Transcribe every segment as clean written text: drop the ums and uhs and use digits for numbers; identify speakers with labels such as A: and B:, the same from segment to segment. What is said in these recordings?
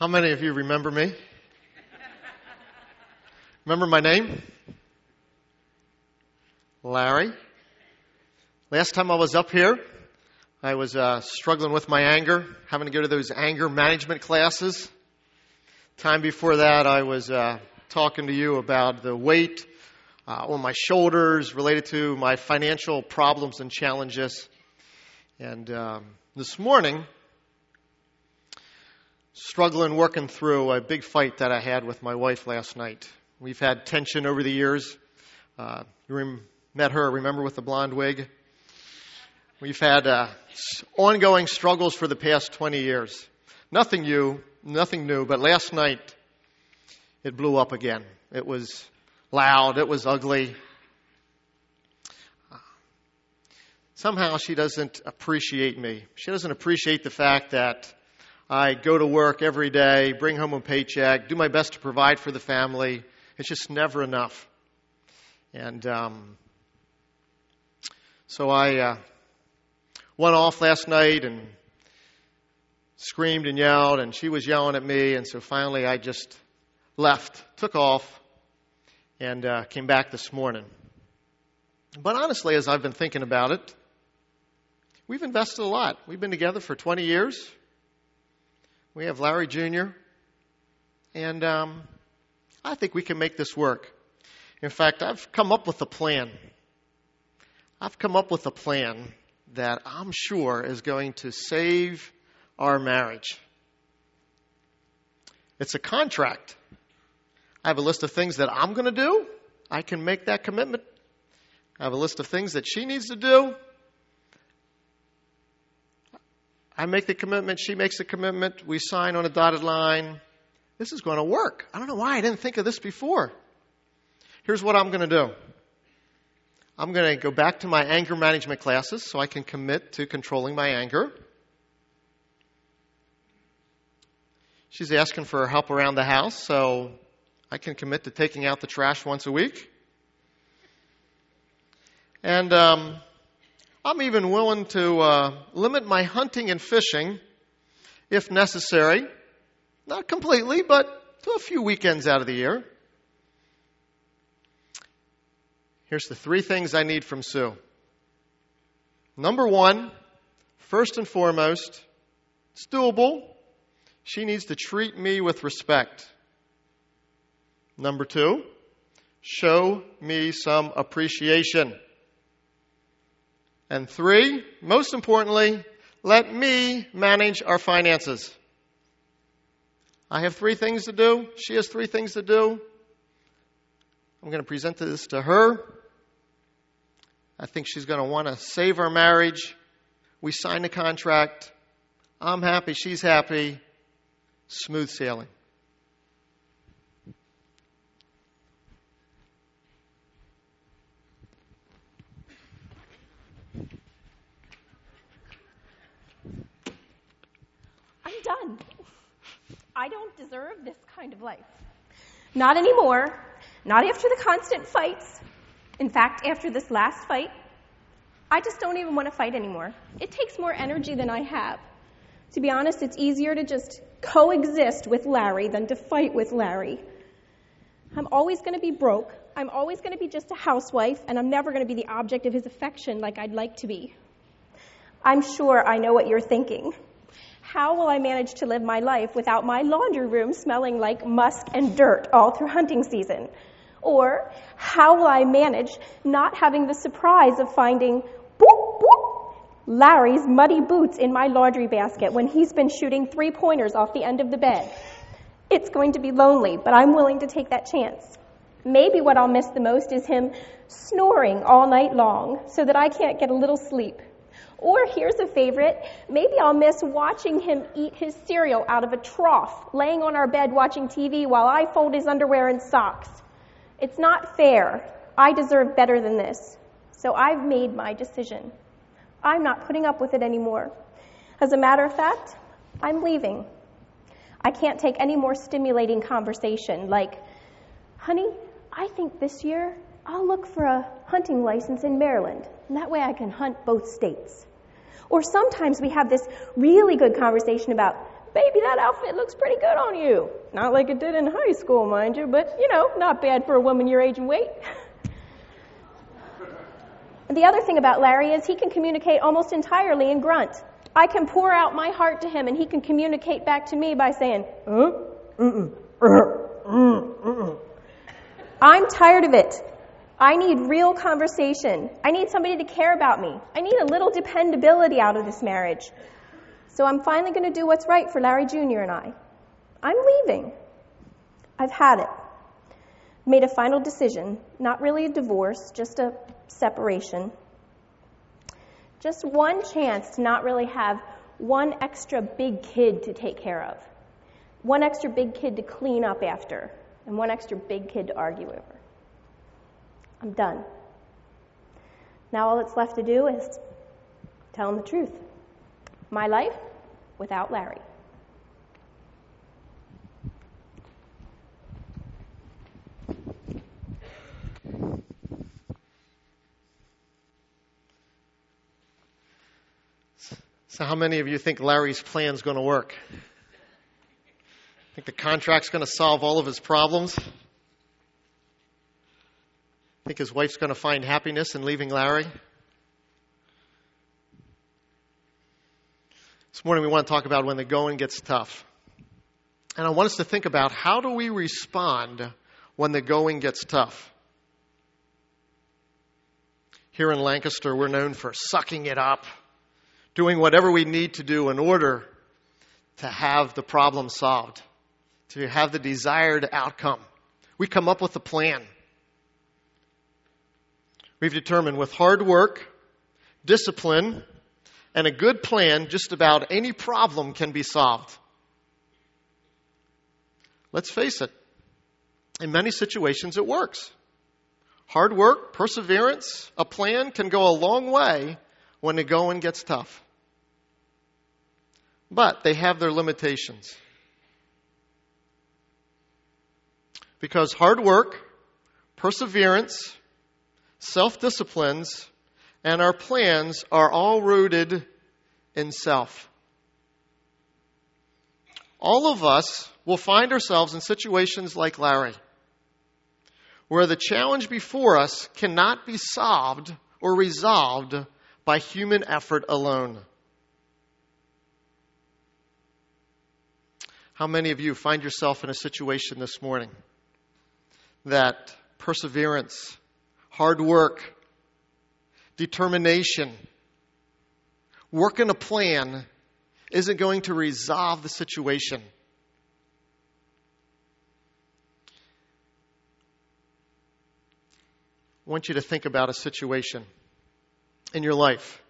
A: How many of you remember me? Remember my name? Larry. Last time I was up here, I was struggling with my anger, having to go to those anger management classes. Time before that, I was talking to you about the weight on my shoulders related to my financial problems and challenges. And this morning, struggling, working through a big fight that I had with my wife last night. We've had tension over the years. Met her, remember, with the blonde wig? We've had ongoing struggles for the past 20 years. Nothing new, but last night it blew up again. It was loud, it was ugly. Somehow she doesn't appreciate me. She doesn't appreciate the fact that I go to work every day, bring home a paycheck, do my best to provide for the family. It's just never enough. And so I went off last night and screamed and yelled, and she was yelling at me. And so finally I just left, took off, and came back this morning. But honestly, as I've been thinking about it, we've invested a lot. We've been together for 20 years. We have Larry Jr., and I think we can make this work. In fact, I've come up with a plan. I've come up with a plan that I'm sure is going to save our marriage. It's a contract. I have a list of things that I'm going to do. I can make that commitment. I have a list of things that she needs to do. I make the commitment, she makes the commitment, we sign on a dotted line. This is going to work. I don't know why I didn't think of this before. Here's what I'm going to do. I'm going to go back to my anger management classes so I can commit to controlling my anger. She's asking for help around the house, so I can commit to taking out the trash once a week. And I'm even willing to limit my hunting and fishing if necessary. Not completely, but to a few weekends out of the year. Here's the 3 things I need from Sue. Number 1, first and foremost, it's doable. She needs to treat me with respect. Number 2, show me some appreciation. And 3, most importantly, let me manage our finances. I have 3 things to do. She has 3 things to do. I'm going to present this to her. I think she's going to want to save our marriage. We sign the contract. I'm happy. She's happy. Smooth sailing.
B: Done. I don't deserve this kind of life. Not anymore. Not after the constant fights. In fact, after this last fight, I just don't even want to fight anymore. It takes more energy than I have. To be honest, it's easier to just coexist with Larry than to fight with Larry. I'm always going to be broke. I'm always going to be just a housewife, and I'm never going to be the object of his affection like I'd like to be. I'm sure I know what you're thinking. How will I manage to live my life without my laundry room smelling like musk and dirt all through hunting season? Or how will I manage not having the surprise of finding boop, boop, Larry's muddy boots in my laundry basket when he's been shooting 3-pointers off the end of the bed? It's going to be lonely, but I'm willing to take that chance. Maybe what I'll miss the most is him snoring all night long so that I can't get a little sleep. Or here's a favorite, maybe I'll miss watching him eat his cereal out of a trough, laying on our bed watching TV while I fold his underwear and socks. It's not fair. I deserve better than this. So I've made my decision. I'm not putting up with it anymore. As a matter of fact, I'm leaving. I can't take any more stimulating conversation like, honey, I think this year I'll look for a hunting license in Maryland, and that way I can hunt both states. Or sometimes we have this really good conversation about, baby, that outfit looks pretty good on you. Not like it did in high school, mind you, but, not bad for a woman your age and weight. And the other thing about Larry is he can communicate almost entirely in grunt. I can pour out my heart to him, and he can communicate back to me by saying, I'm tired of it. I need real conversation. I need somebody to care about me. I need a little dependability out of this marriage. So I'm finally going to do what's right for Larry Jr. and I. I'm leaving. I've had it. Made a final decision, not really a divorce, just a separation. Just one chance to not really have one extra big kid to take care of, one extra big kid to clean up after, and one extra big kid to argue over. I'm done. Now all that's left to do is tell him the truth. My life without Larry.
A: So how many of you think Larry's plan's going to work? Think the contract's going to solve all of his problems? Think his wife's going to find happiness in leaving Larry? This morning we want to talk about when the going gets tough. And I want us to think about how do we respond when the going gets tough. Here in Lancaster, we're known for sucking it up, doing whatever we need to do in order to have the problem solved, to have the desired outcome. We come up with a plan. We've determined with hard work, discipline, and a good plan, just about any problem can be solved. Let's face it, in many situations it works. Hard work, perseverance, a plan can go a long way when the going gets tough. But they have their limitations. Because hard work, perseverance, self-disciplines, and our plans are all rooted in self. All of us will find ourselves in situations like Larry, where the challenge before us cannot be solved or resolved by human effort alone. How many of you find yourself in a situation this morning that perseverance, hard work, determination, working a plan isn't going to resolve the situation? I want you to think about a situation in your life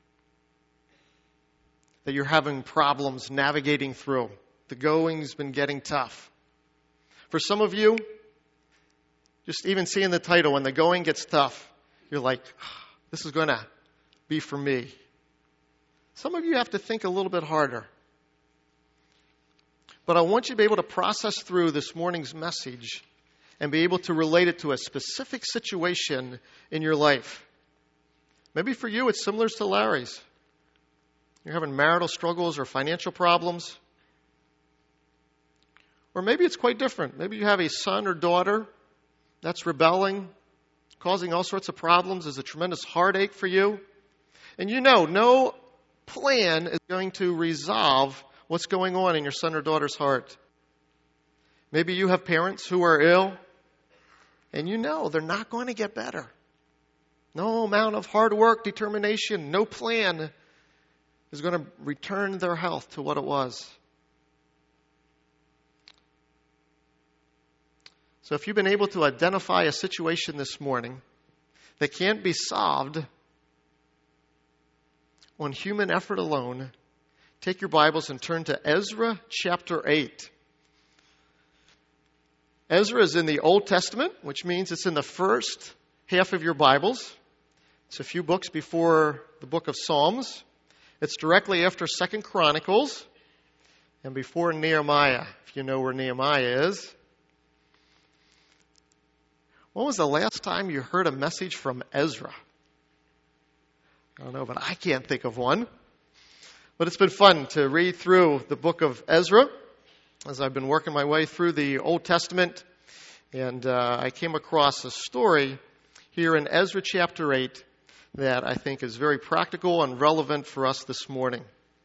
A: that you're having problems navigating through. The going's been getting tough. For some of you, just even seeing the title, when the going gets tough, you're like, this is going to be for me. Some of you have to think a little bit harder. But I want you to be able to process through this morning's message and be able to relate it to a specific situation in your life. Maybe for you it's similar to Larry's. You're having marital struggles or financial problems. Or maybe it's quite different. Maybe you have a son or daughter that's rebelling, causing all sorts of problems. There's a tremendous heartache for you. And you know, no plan is going to resolve what's going on in your son or daughter's heart. Maybe you have parents who are ill, and you know they're not going to get better. No amount of hard work, determination, no plan is going to return their health to what it was. So if you've been able to identify a situation this morning that can't be solved on human effort alone, take your Bibles and turn to Ezra chapter 8. Ezra is in the Old Testament, which means it's in the first half of your Bibles. It's a few books before the book of Psalms. It's directly after 2 Chronicles and before Nehemiah, if you know where Nehemiah is. When was the last time you heard a message from Ezra? I don't know, but I can't think of one. But it's been fun to read through the book of Ezra as I've been working my way through the Old Testament. And I came across a story here in Ezra chapter 8 that I think is very practical and relevant for us this morning.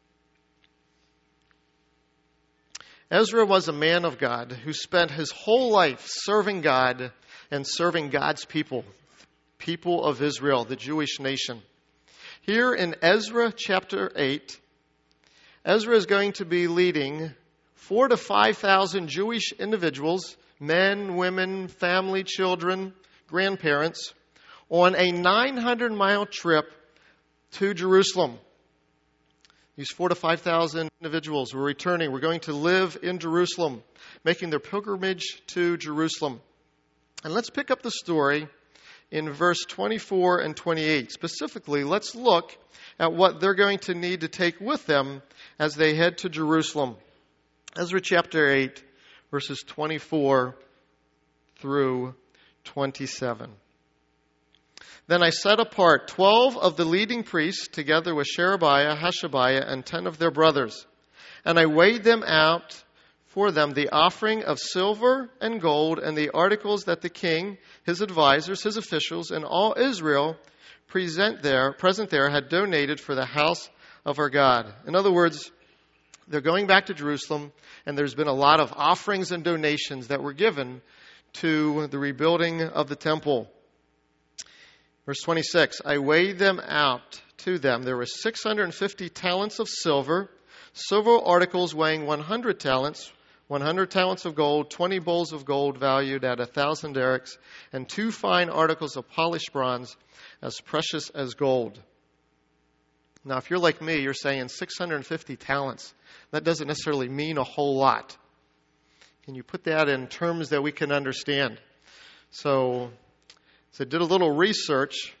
A: Ezra was a man of God who spent his whole life serving God and serving God's people of Israel, the Jewish nation. Here in Ezra chapter 8, Ezra is going to be leading 4,000 to 5,000 Jewish individuals, men, women, family, children, grandparents, on a 900-mile trip to Jerusalem. These 4,000 to 5,000 individuals were returning. We're going to live in Jerusalem, making their pilgrimage to Jerusalem. And let's pick up the story in verse 24 and 28. Specifically, let's look at what they're going to need to take with them as they head to Jerusalem. Ezra chapter 8, verses 24 through 27. Then I set apart 12 of the leading priests, together with Sherebiah, Hashabiah, and 10 of their brothers. And I weighed them out for them the offering of silver and gold and the articles that the king, his advisors, his officials, and all Israel present there had donated for the house of our God. In other words, they're going back to Jerusalem, and there's been a lot of offerings and donations that were given to the rebuilding of the temple. Verse 26, I weighed them out to them. There were 650 talents of silver, several articles weighing 100 talents, 100 talents of gold, 20 bowls of gold valued at 1,000 darics, and 2 fine articles of polished bronze as precious as gold. Now, if you're like me, you're saying 650 talents. That doesn't necessarily mean a whole lot. Can you put that in terms that we can understand? So I did a little research.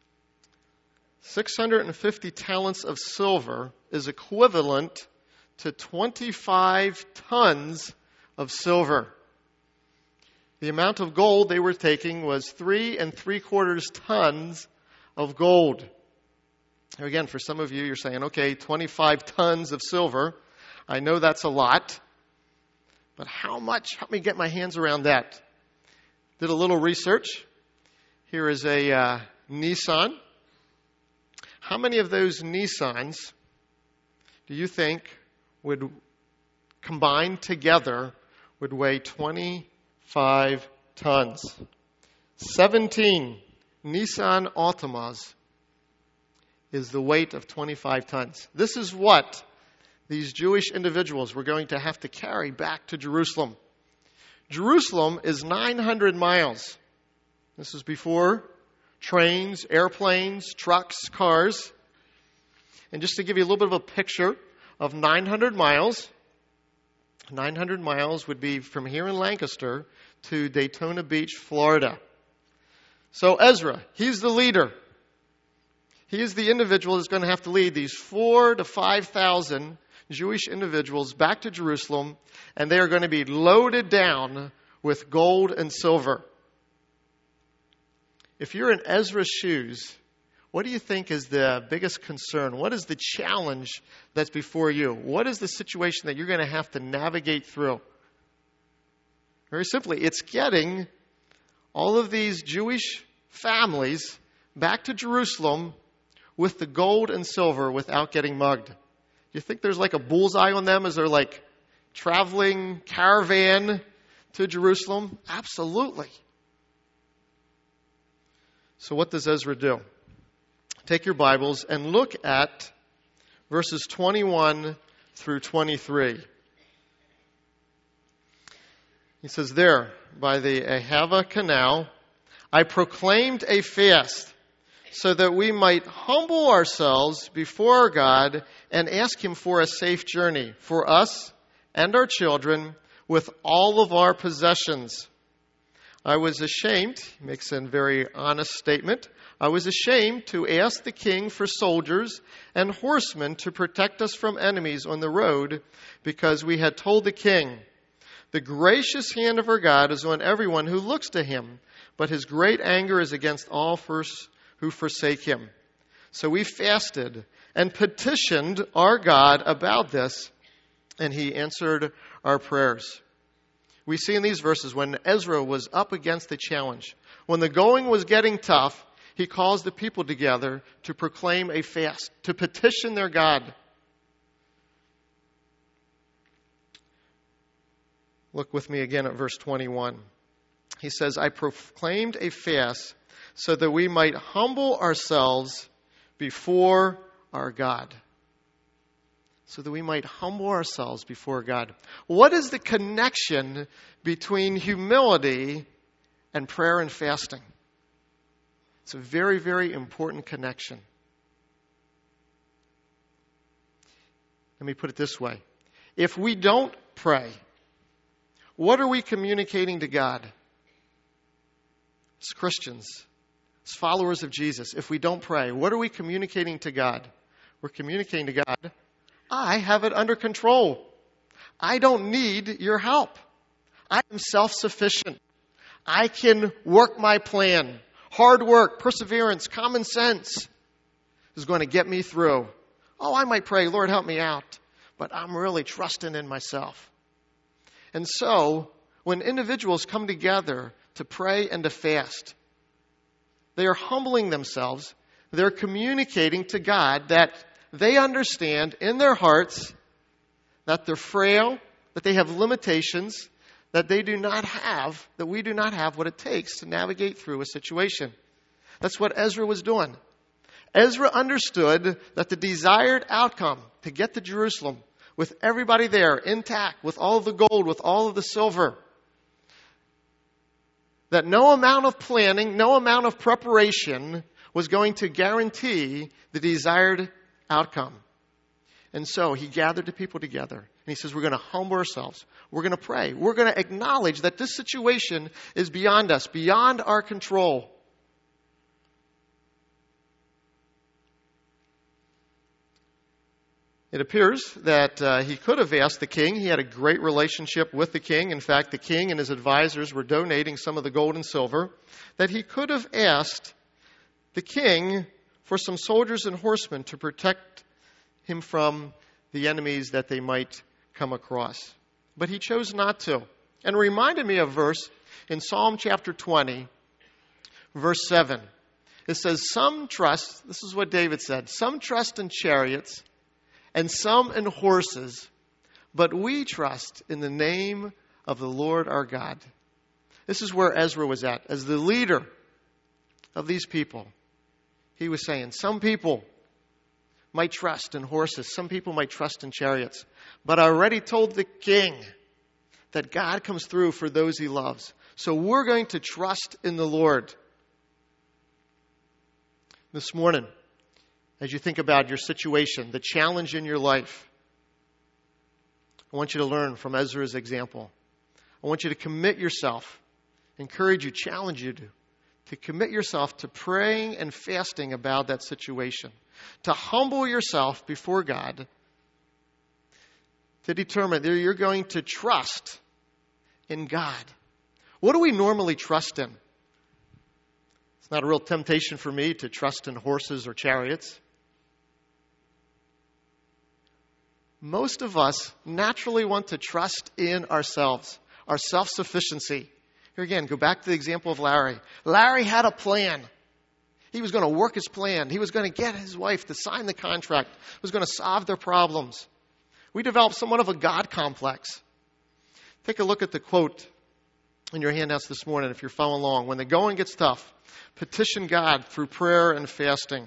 A: 650 talents of silver is equivalent to 25 tons of silver. The amount of gold they were taking was 3 3/4 tons of gold. Now again, for some of you, you're saying, okay, 25 tons of silver. I know that's a lot. But how much? Help me get my hands around that. Did a little research. Here is a Nissan. How many of those Nissans do you think would combined together would weigh 25 tons? 17 Nissan Altimas is the weight of 25 tons. This is what these Jewish individuals were going to have to carry back to Jerusalem. Jerusalem is 900 miles. This is before trains, airplanes, trucks, cars. And just to give you a little bit of a picture of 900 miles, 900 miles would be from here in Lancaster to Daytona Beach, Florida. So Ezra, he's the leader. He is the individual that's going to have to lead these 4,000 to 5,000 Jewish individuals back to Jerusalem, and they are going to be loaded down with gold and silver. If you're in Ezra's shoes, what do you think is the biggest concern? What is the challenge that's before you? What is the situation that you're going to have to navigate through? Very simply, it's getting all of these Jewish families back to Jerusalem with the gold and silver without getting mugged. Do you think there's like a bullseye on them as they're like traveling caravan to Jerusalem? Absolutely. So what does Ezra do? Take your Bibles and look at verses 21 through 23. He says, there, by the Ahava Canal, I proclaimed a fast so that we might humble ourselves before our God and ask Him for a safe journey for us and our children with all of our possessions. I was ashamed, he makes a very honest statement, I was ashamed to ask the king for soldiers and horsemen to protect us from enemies on the road, because we had told the king, the gracious hand of our God is on everyone who looks to Him, but His great anger is against all who forsake Him. So we fasted and petitioned our God about this, and he answered our prayers. We see in these verses when Ezra was up against the challenge, when the going was getting tough, he calls the people together to proclaim a fast, to petition their God. Look with me again at verse 21. He says, I proclaimed a fast so that we might humble ourselves before our God. So that we might humble ourselves before God. What is the connection between humility and prayer and fasting? It's a very, very important connection. Let me put it this way. If we don't pray, what are we communicating to God? As Christians, as followers of Jesus, if we don't pray, what are we communicating to God? We're communicating to God, I have it under control. I don't need your help. I am self-sufficient. I can work my plan. Hard work, perseverance, common sense is going to get me through. Oh, I might pray, Lord, help me out. But I'm really trusting in myself. And so, when individuals come together to pray and to fast, they are humbling themselves. They're communicating to God that they understand in their hearts that they're frail, that they have limitations, that we do not have what it takes to navigate through a situation. That's what Ezra was doing. Ezra understood that the desired outcome to get to Jerusalem with everybody there intact, with all of the gold, with all of the silver, that no amount of planning, no amount of preparation was going to guarantee the desired outcome. And so he gathered the people together. And he says, we're going to humble ourselves. We're going to pray. We're going to acknowledge that this situation is beyond us, beyond our control. It appears that he could have asked the king. He had a great relationship with the king. In fact, the king and his advisors were donating some of the gold and silver. That he could have asked the king for some soldiers and horsemen to protect him from the enemies that they might come across. But he chose not to. And it reminded me of a verse in Psalm chapter 20, verse 7. It says, some trust, this is what David said, some trust in chariots and some in horses, but we trust in the name of the Lord our God. This is where Ezra was at. As the leader of these people, he was saying, some people might trust in horses, some people might trust in chariots, but I already told the king that God comes through for those he loves. So we're going to trust in the Lord. This morning, as you think about your situation, the challenge in your life, I want you to learn from Ezra's example. I want you to commit yourself, encourage you, challenge you to commit yourself to praying and fasting about that situation, to humble yourself before God, to determine that you're going to trust in God. What do we normally trust in? It's not a real temptation for me to trust in horses or chariots. Most of us naturally want to trust in ourselves, our self-sufficiency. Here again, go back to the example of Larry. Larry had a plan. He was going to work his plan. He was going to get his wife to sign the contract. He was going to solve their problems. We developed somewhat of a God complex. Take a look at the quote in your handouts this morning if you're following along. When the going gets tough, petition God through prayer and fasting.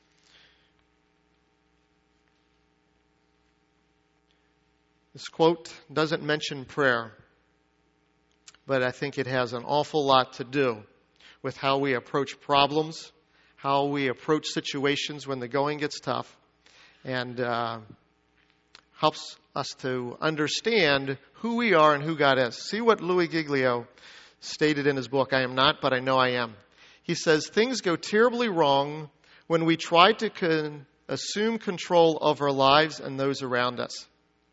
A: This quote doesn't mention prayer, but I think it has an awful lot to do with how we approach problems, how we approach situations when the going gets tough, and helps us to understand who we are and who God is. See what Louis Giglio stated in his book, I Am Not, But I Know I Am. He says, things go terribly wrong when we try to assume control of our lives and those around us.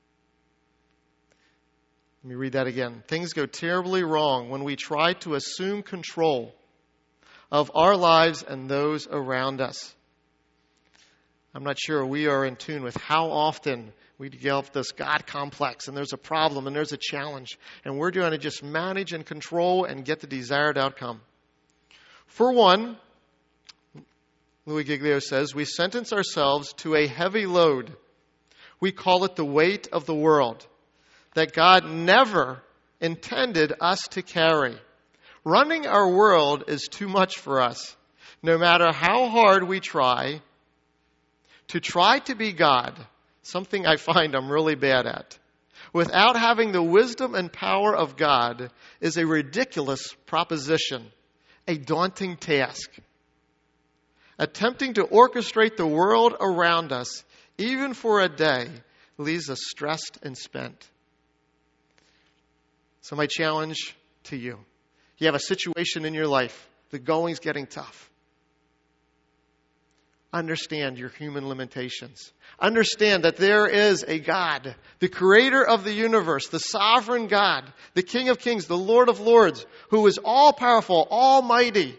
A: Let me read that again. Things go terribly wrong when we try to assume control of our lives and those around us. I'm not sure we are in tune with how often we develop this God complex, and there's a problem and there's a challenge, and we're trying to just manage and control and get the desired outcome. For one, Louis Giglio says, we sentence ourselves to a heavy load. We call it the weight of the world that God never intended us to carry. Running our world is too much for us. No matter how hard we try to be God, something I find I'm really bad at, without having the wisdom and power of God is a ridiculous proposition, a daunting task. Attempting to orchestrate the world around us, even for a day, leaves us stressed and spent. So my challenge to you, you have a situation in your life, the going's getting tough. Understand your human limitations. Understand that there is a God, the creator of the universe, the sovereign God, the King of Kings, the Lord of Lords, who is all-powerful, almighty.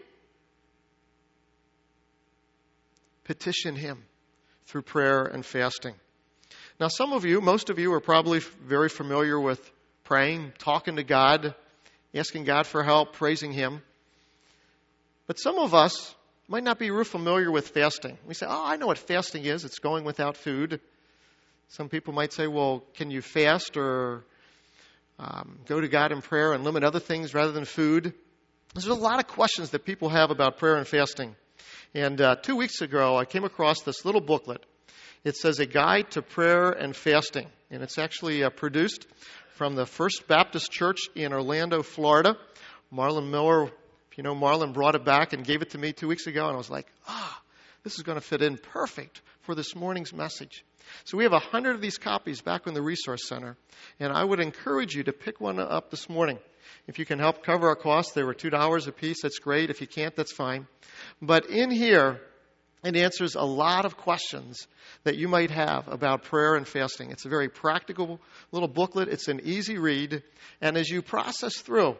A: Petition Him through prayer and fasting. Now, some of you, most of you, are probably very familiar with praying, talking to God, asking God for help, praising Him. But some of us might not be real familiar with fasting. We say, I know what fasting is. It's going without food. Some people might say, well, can you fast or go to God in prayer and limit other things rather than food? There's a lot of questions that people have about prayer and fasting. And 2 weeks ago, I came across this little booklet. It says A Guide to Prayer and Fasting. And it's actually produced from the First Baptist Church in Orlando, Florida. Marlon Miller, if you know Marlon, brought it back and gave it to me 2 weeks ago. And I was like, this is going to fit in perfect for this morning's message. So we have 100 of these copies back in the Resource Center. And I would encourage you to pick one up this morning. If you can help cover our costs, they were $2 a piece. That's great. If you can't, that's fine. But in here, it answers a lot of questions that you might have about prayer and fasting. It's a very practical little booklet. It's an easy read. And as you process through,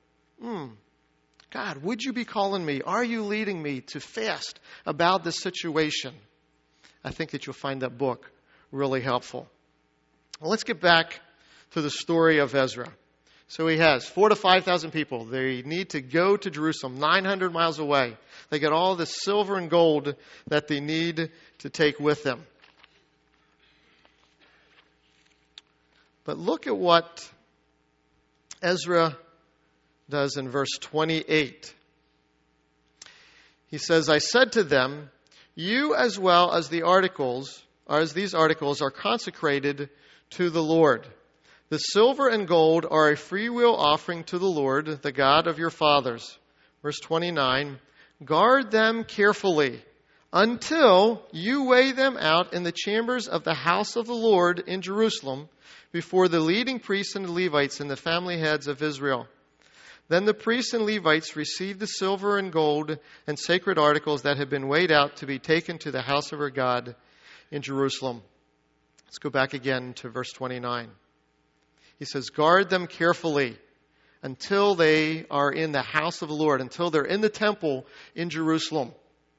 A: God, would you be calling me? Are you leading me to fast about this situation? I think that you'll find that book really helpful. Well, let's get back to the story of Ezra. So he has 4,000 to 5,000 people. They need to go to Jerusalem, 900 miles away. They get all the silver and gold that they need to take with them. But look at what Ezra does in verse 28. He says, I said to them, you as well as these articles are consecrated to the Lord. The silver and gold are a freewill offering to the Lord, the God of your fathers. Verse 29, guard them carefully until you weigh them out in the chambers of the house of the Lord in Jerusalem before the leading priests and the Levites and the family heads of Israel. Then the priests and Levites received the silver and gold and sacred articles that had been weighed out to be taken to the house of our God in Jerusalem. Let's go back again to verse 29. He says, guard them carefully until they are in the house of the Lord, until they're in the temple in Jerusalem.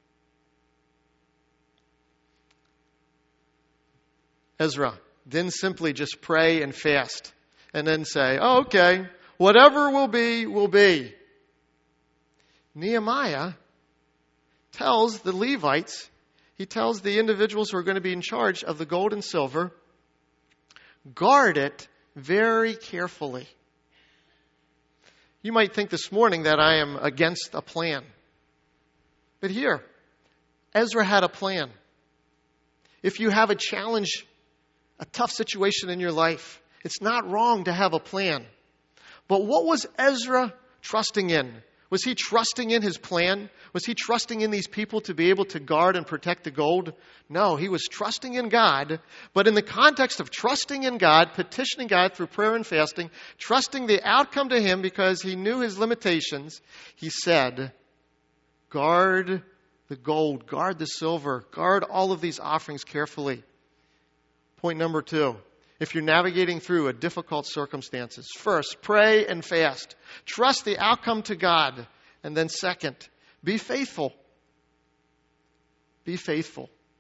A: Ezra didn't simply just pray and fast and then say, okay, whatever will be, will be. Nehemiah tells the Levites, he tells the individuals who are going to be in charge of the gold and silver, guard it very carefully. You might think this morning that I am against a plan. But here, Ezra had a plan. If you have a challenge, a tough situation in your life, it's not wrong to have a plan. But what was Ezra trusting in? Was he trusting in his plan? Was he trusting in these people to be able to guard and protect the gold? No, he was trusting in God. But in the context of trusting in God, petitioning God through prayer and fasting, trusting the outcome to Him because he knew his limitations, he said, guard the gold, guard the silver, guard all of these offerings carefully. Point number 2. If you're navigating through a difficult circumstances, first, pray and fast. Trust the outcome to God. And then second, be faithful. Be faithful.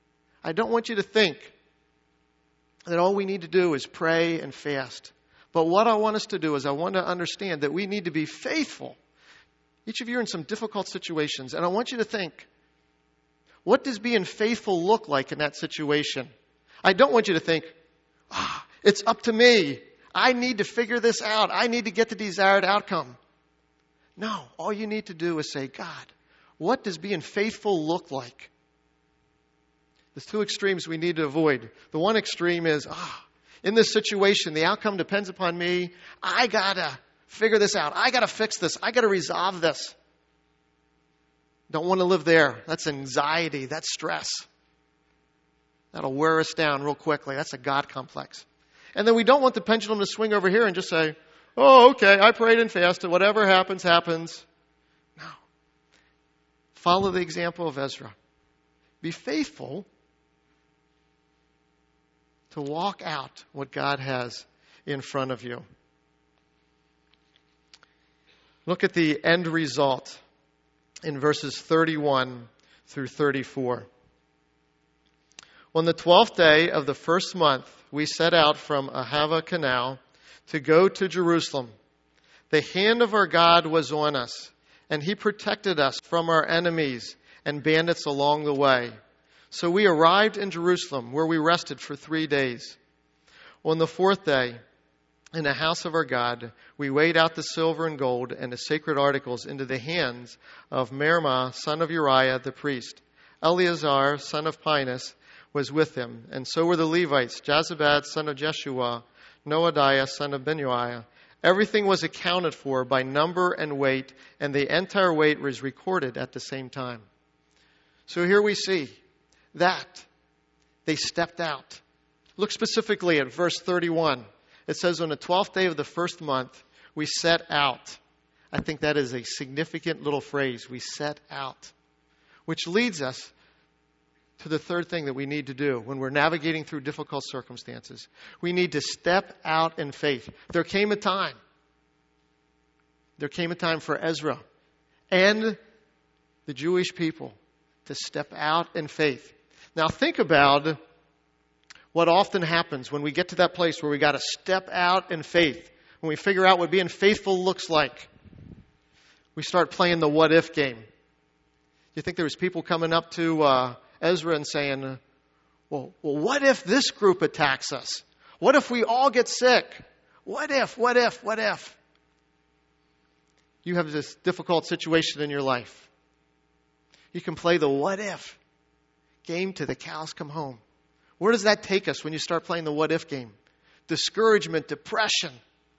A: I don't want you to think that all we need to do is pray and fast. But what I want us to do is I want to understand that we need to be faithful. Each of you are in some difficult situations, and I want you to think, what does being faithful look like in that situation? I don't want you to think, it's up to me. I need to figure this out. I need to get the desired outcome. No, all you need to do is say, God, what does being faithful look like? There's two extremes we need to avoid. The one extreme is, in this situation, the outcome depends upon me. I got to figure this out. I got to fix this. I got to resolve this. Don't want to live there. That's anxiety. That's stress. That'll wear us down real quickly. That's a God complex. And then we don't want the pendulum to swing over here and just say, oh, okay, I prayed and fasted. Whatever happens, happens. No. Follow the example of Ezra. Be faithful to walk out what God has in front of you. Look at the end result in verses 31 through 34. On the 12th day of the first month, we set out from Ahava Canal to go to Jerusalem. The hand of our God was on us, and He protected us from our enemies and bandits along the way. So we arrived in Jerusalem, where we rested for 3 days. On the fourth day, in the house of our God, we weighed out the silver and gold and the sacred articles into the hands of Merimah, son of Uriah the priest. Eleazar, son of Pinus, was with him, and so were the Levites, Jozabad, son of Jeshua, Noadiah, son of Binuiah. Everything was accounted for by number and weight, and the entire weight was recorded at the same time. So here we see that they stepped out. Look specifically at verse 31. It says, on the 12th day of the first month, we set out. I think that is a significant little phrase. We set out. Which leads us to the third thing that we need to do when we're navigating through difficult circumstances. We need to step out in faith. There came a time for Ezra and the Jewish people to step out in faith. Now think about what often happens when we get to that place where we got to step out in faith. When we figure out what being faithful looks like, we start playing the what if game. You think there was people coming up to Ezra and saying, well, what if this group attacks us? What if we all get sick? What if? You have this difficult situation in your life. You can play the what if game till the cows come home. Where does that take us when you start playing the what if game? Discouragement, depression.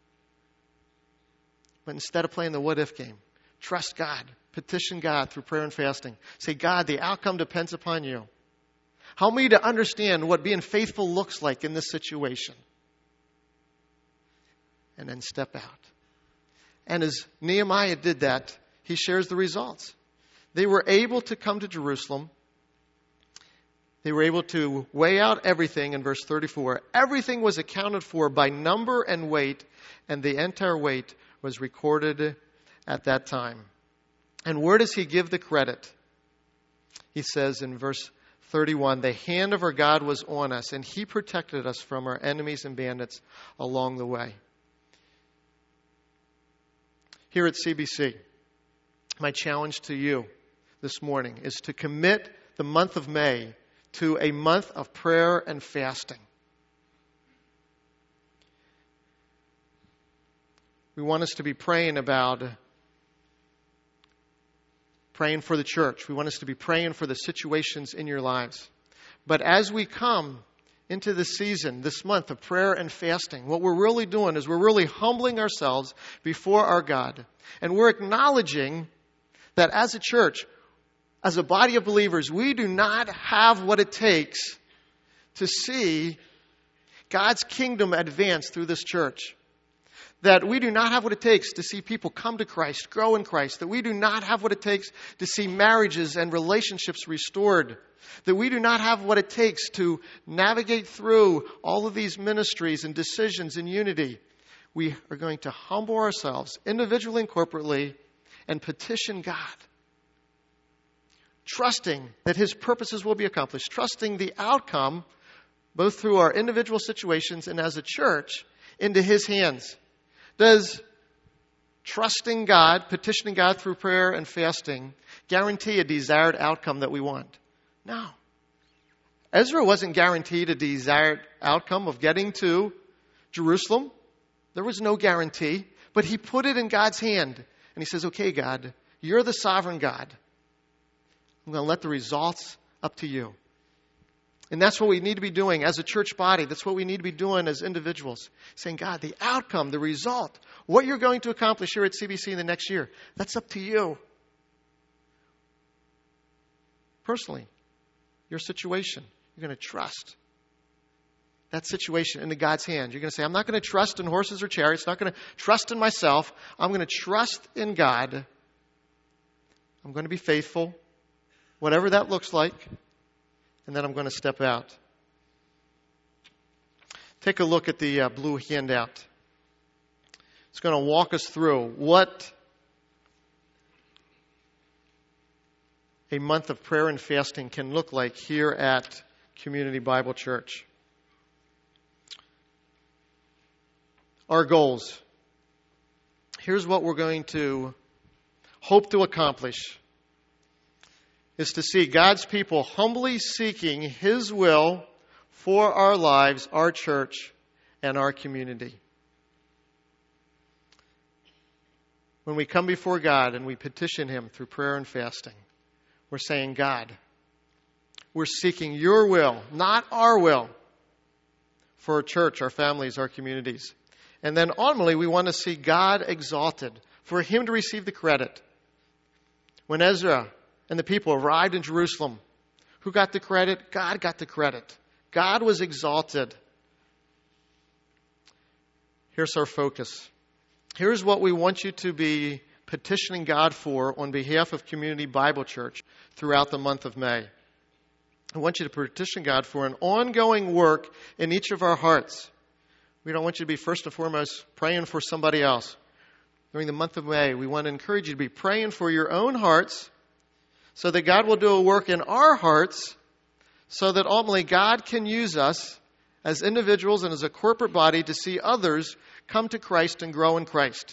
A: But instead of playing the what if game, trust God. Petition God through prayer and fasting. Say, God, the outcome depends upon you. Help me to understand what being faithful looks like in this situation. And then step out. And as Nehemiah did that, he shares the results. They were able to come to Jerusalem. They were able to weigh out everything in verse 34. Everything was accounted for by number and weight, and the entire weight was recorded at that time. And where does he give the credit? He says in verse 31, the hand of our God was on us, and He protected us from our enemies and bandits along the way. Here at CBC, my challenge to you this morning is to commit the month of May to a month of prayer and fasting. We want us to be praying for the church. We want us to be praying for the situations in your lives. But as we come into this season, this month of prayer and fasting, what we're really doing is we're really humbling ourselves before our God. And we're acknowledging that as a church, as a body of believers, we do not have what it takes to see God's kingdom advance through this church. That we do not have what it takes to see people come to Christ, grow in Christ. That we do not have what it takes to see marriages and relationships restored. That we do not have what it takes to navigate through all of these ministries and decisions in unity. We are going to humble ourselves, individually and corporately, and petition God. trusting that His purposes will be accomplished, trusting the outcome, both through our individual situations and as a church, into His hands. Does trusting God, petitioning God through prayer and fasting, guarantee a desired outcome that we want? No. Ezra wasn't guaranteed a desired outcome of getting to Jerusalem. There was no guarantee, but he put it in God's hand. And he says, okay, God, you're the sovereign God. I'm going to let the results up to you. And that's what we need to be doing as a church body. That's what we need to be doing as individuals. Saying, God, the outcome, the result, what you're going to accomplish here at CBC in the next year, that's up to you. Personally, your situation, you're going to trust that situation into God's hand. You're going to say, I'm not going to trust in horses or chariots. I'm not going to trust in myself. I'm going to trust in God. I'm going to be faithful, whatever that looks like. And then I'm going to step out. Take a look at the blue handout. It's going to walk us through what a month of prayer and fasting can look like here at Community Bible Church. Our goals. Here's what we're going to hope to accomplish. Is to see God's people humbly seeking His will for our lives, our church, and our community. When we come before God and we petition Him through prayer and fasting, we're saying, God, we're seeking your will, not our will, for our church, our families, our communities. And then ultimately, we want to see God exalted, for Him to receive the credit. When Ezra and the people arrived in Jerusalem, who got the credit? God got the credit. God was exalted. Here's our focus. Here's what we want you to be petitioning God for on behalf of Community Bible Church throughout the month of May. I want you to petition God for an ongoing work in each of our hearts. We don't want you to be first and foremost praying for somebody else. During the month of May, we want to encourage you to be praying for your own hearts, so that God will do a work in our hearts, so that ultimately God can use us as individuals and as a corporate body to see others come to Christ and grow in Christ.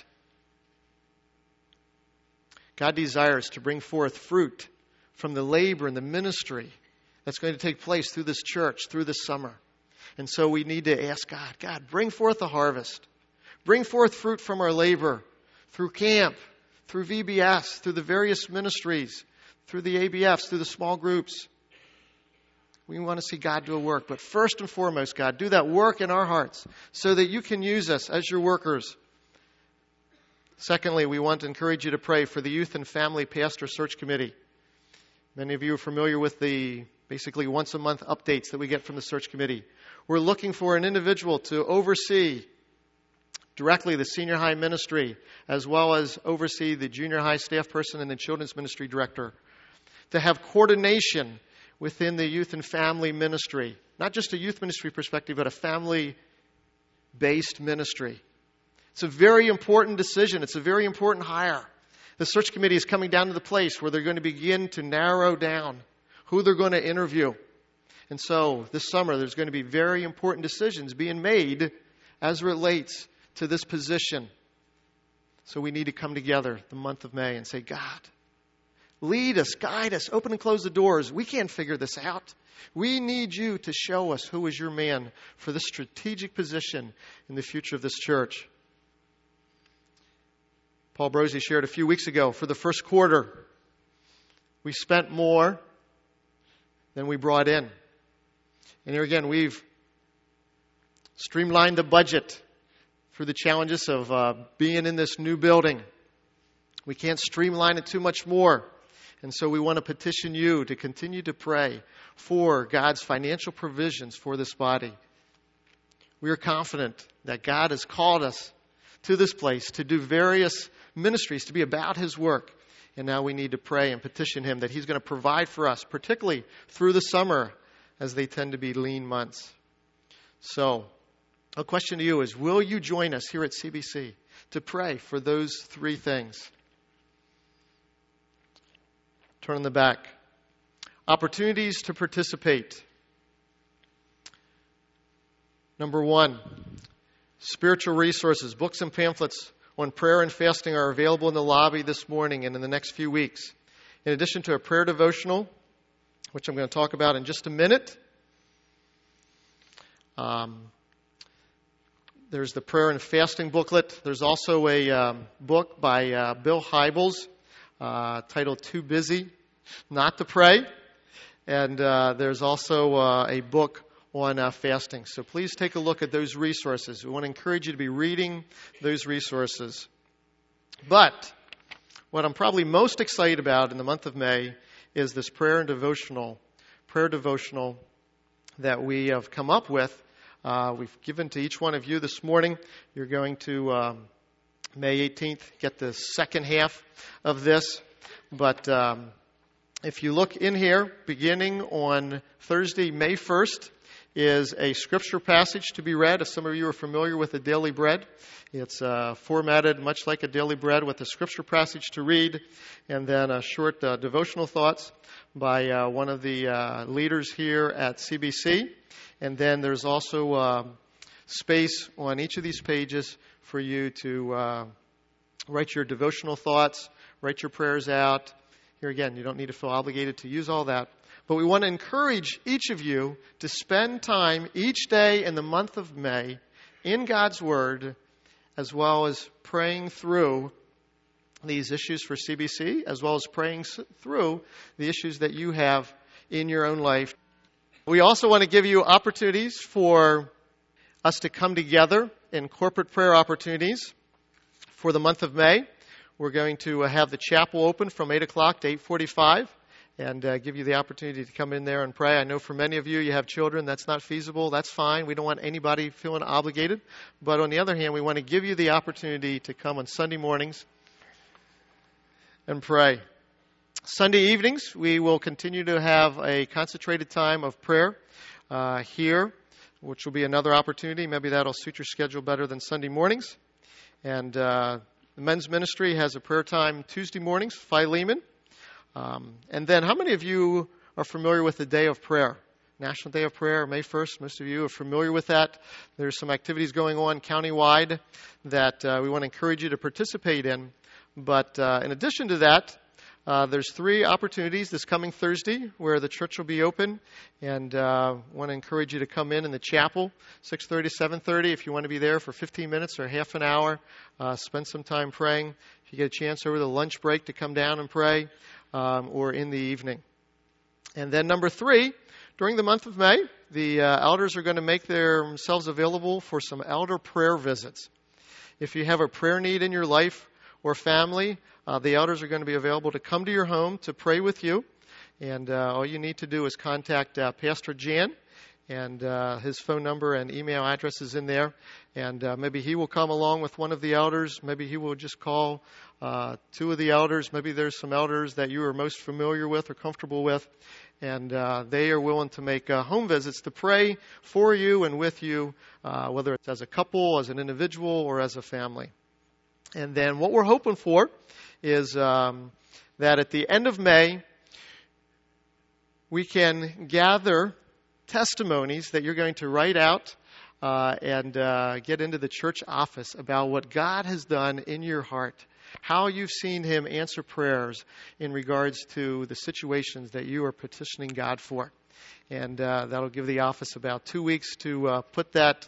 A: God desires to bring forth fruit from the labor and the ministry that's going to take place through this church, through this summer. And so we need to ask God, God, bring forth a harvest. Bring forth fruit from our labor through camp, through VBS, through the various ministries, through the ABFs, through the small groups. We want to see God do a work. But first and foremost, God, do that work in our hearts so that you can use us as your workers. Secondly, we want to encourage you to pray for the Youth and Family Pastor Search Committee. Many of you are familiar with the basically once a month updates that we get from the search committee. We're looking for an individual to oversee directly the senior high ministry, as well as oversee the junior high staff person and the children's ministry director. To have coordination within the youth and family ministry. Not just a youth ministry perspective, but a family-based ministry. It's a very important decision. It's a very important hire. The search committee is coming down to the place where they're going to begin to narrow down who they're going to interview. And so this summer, there's going to be very important decisions being made as relates to this position. So we need to come together the month of May and say, God, lead us, guide us, open and close the doors. We can't figure this out. We need you to show us who is your man for this strategic position in the future of this church. Paul Brosey shared a few weeks ago, for the first quarter, we spent more than we brought in. And here again, we've streamlined the budget for the challenges of being in this new building. We can't streamline it too much more. And so we want to petition you to continue to pray for God's financial provisions for this body. We are confident that God has called us to this place to do various ministries, to be about His work. And now we need to pray and petition Him that He's going to provide for us, particularly through the summer, as they tend to be lean months. So, a question to you is, will you join us here at CBC to pray for those three things? Turn on the back. Opportunities to participate. Number 1, spiritual resources. Books and pamphlets on prayer and fasting are available in the lobby this morning and in the next few weeks. In addition to a prayer devotional, which I'm going to talk about in just a minute, there's the prayer and fasting booklet. There's also a book by Bill Hybels titled Too Busy Not to Pray. And there's also a book on fasting. So please take a look at those resources. We want to encourage you to be reading those resources. But what I'm probably most excited about in the month of May is this prayer devotional that we have come up with. We've given to each one of you this morning. You're going to, May 18th, get the second half of this. But if you look in here, beginning on Thursday, May 1st, is a scripture passage to be read. If some of you are familiar with the Daily Bread, it's formatted much like a Daily Bread with a scripture passage to read, and then a short devotional thoughts by one of the leaders here at CBC. And then there's also space on each of these pages for you to write your devotional thoughts, write your prayers out. Here again, you don't need to feel obligated to use all that. But we want to encourage each of you to spend time each day in the month of May in God's Word, as well as praying through these issues for CBC, as well as praying through the issues that you have in your own life. We also want to give you opportunities for us to come together in corporate prayer opportunities for the month of May. We're going to have the chapel open from 8 o'clock to 8:45 and give you the opportunity to come in there and pray. I know for many of you, you have children. That's not feasible. That's fine. We don't want anybody feeling obligated. But on the other hand, we want to give you the opportunity to come on Sunday mornings and pray. Sunday evenings, we will continue to have a concentrated time of prayer here, which will be another opportunity. Maybe that'll suit your schedule better than Sunday mornings. And the men's ministry has a prayer time Tuesday mornings, Philemon. And then how many of you are familiar with the Day of Prayer? National Day of Prayer, May 1st. Most of you are familiar with that. There's some activities going on countywide that we want to encourage you to participate in. But in addition to that, there's 3 opportunities this coming Thursday where the church will be open, and want to encourage you to come in the chapel, 6:30 to 7:30. If you want to be there for 15 minutes or half an hour, spend some time praying. If you get a chance over the lunch break to come down and pray, or in the evening. And then number 3, during the month of May, the elders are going to make themselves available for some elder prayer visits. If you have a prayer need in your life or family, the elders are going to be available to come to your home to pray with you. And all you need to do is contact Pastor Jan, and his phone number and email address is in there. And maybe he will come along with one of the elders. Maybe he will just call 2 of the elders. Maybe there's some elders that you are most familiar with or comfortable with. And they are willing to make home visits to pray for you and with you, whether it's as a couple, as an individual, or as a family. And then what we're hoping for is that at the end of May, we can gather testimonies that you're going to write out and get into the church office about what God has done in your heart, how you've seen Him answer prayers in regards to the situations that you are petitioning God for. And that'll give the office about 2 weeks to put that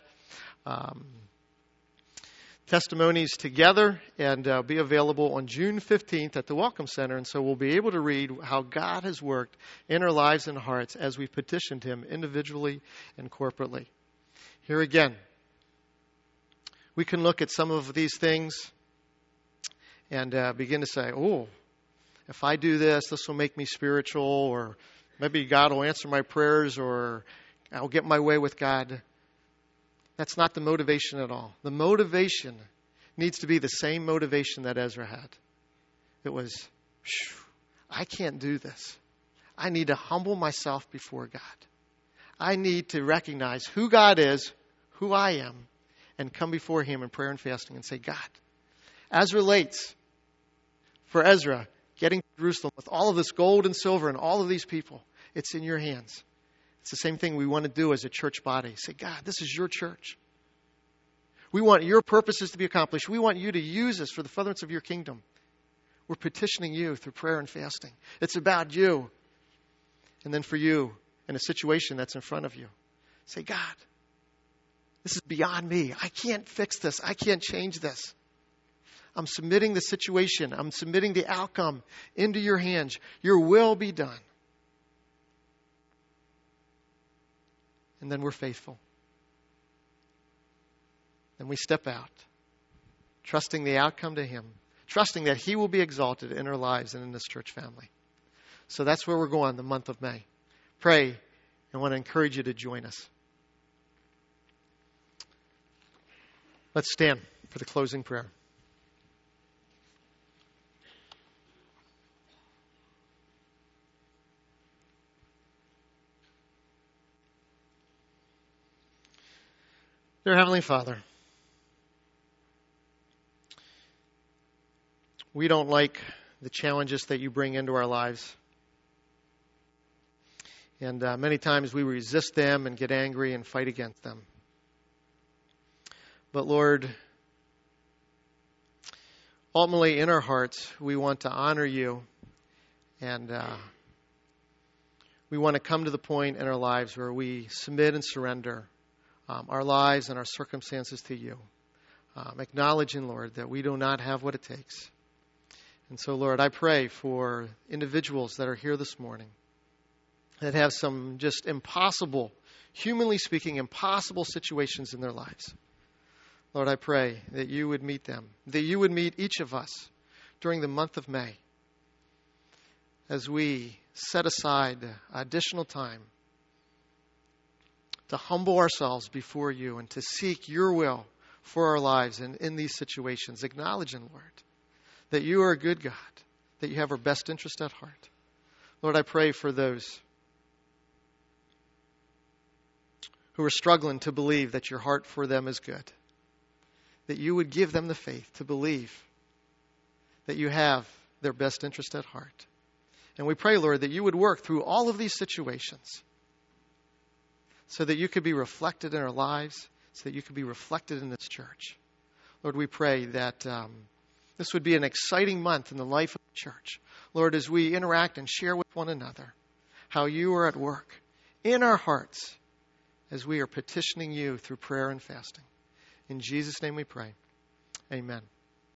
A: testimonies together, and be available on June 15th at the Welcome Center. And so we'll be able to read how God has worked in our lives and hearts as we petitioned Him individually and corporately. Here again, we can look at some of these things and begin to say, oh, if I do this, this will make me spiritual, or maybe God will answer my prayers, or I'll get my way with God. That's not the motivation at all. The motivation needs to be the same motivation that Ezra had. It was, I can't do this. I need to humble myself before God. I need to recognize who God is, who I am, and come before Him in prayer and fasting and say, God, as relates for Ezra getting to Jerusalem with all of this gold and silver and all of these people, It's in your hands. It's the same thing we want to do as a church body. Say, God, this is your church. We want your purposes to be accomplished. We want you to use us for the furtherance of your kingdom. We're petitioning you through prayer and fasting. It's about you. And then for you, in a situation that's in front of you, say, God, this is beyond me. I can't fix this. I can't change this. I'm submitting the situation. I'm submitting the outcome into your hands. Your will be done. And then we're faithful. Then we step out, trusting the outcome to Him, trusting that He will be exalted in our lives and in this church family. So that's where we're going the month of May. Pray, and I want to encourage you to join us. Let's stand for the closing prayer. Dear Heavenly Father, we don't like the challenges that you bring into our lives. And many times we resist them and get angry and fight against them. But Lord, ultimately in our hearts, we want to honor you. And we want to come to the point in our lives where we submit and surrender our lives and our circumstances to you. Acknowledging, Lord, that we do not have what it takes. And so, Lord, I pray for individuals that are here this morning that have some just impossible, humanly speaking, impossible situations in their lives. Lord, I pray that you would meet them, that you would meet each of us during the month of May as we set aside additional time to humble ourselves before you and to seek your will for our lives and in these situations, acknowledging, Lord, that you are a good God, that you have our best interest at heart. Lord, I pray for those who are struggling to believe that your heart for them is good, that you would give them the faith to believe that you have their best interest at heart. And we pray, Lord, that you would work through all of these situations so that you could be reflected in our lives, so that you could be reflected in this church. Lord, we pray that this would be an exciting month in the life of the church. Lord, as we interact and share with one another how you are at work in our hearts as we are petitioning you through prayer and fasting. In Jesus' name we pray. Amen.